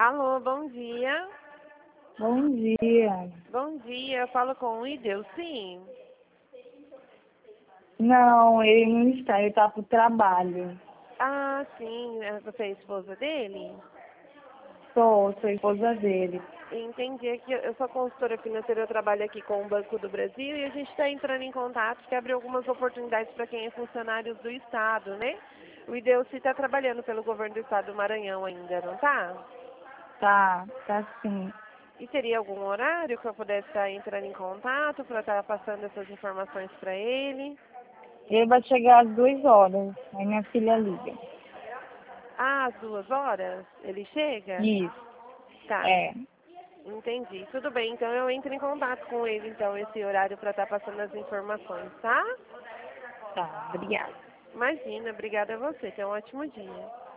Alô, bom dia. Bom dia. Bom dia, eu falo com o Ideu, sim. Não, ele não está, ele está para o trabalho. Ah, sim, você é a esposa dele? Sou esposa dele. Entendi, é que eu sou consultora financeira, eu trabalho aqui com o Banco do Brasil e a gente está entrando em contato que abre algumas oportunidades para quem é funcionário do Estado, né? O Ideuci está trabalhando pelo governo do Estado do Maranhão ainda, não tá? Tá sim. E teria algum horário que eu pudesse estar entrando em contato para estar passando essas informações para ele? Ele vai chegar às 2 horas, aí minha filha liga. Ah, às 2 horas? Ele chega? Isso, Tá, é. entendi. Tudo bem, então eu entro em contato com ele, então, esse horário para estar passando as informações, tá? Tá, obrigada. Imagina, obrigada a você. Tenha um ótimo dia.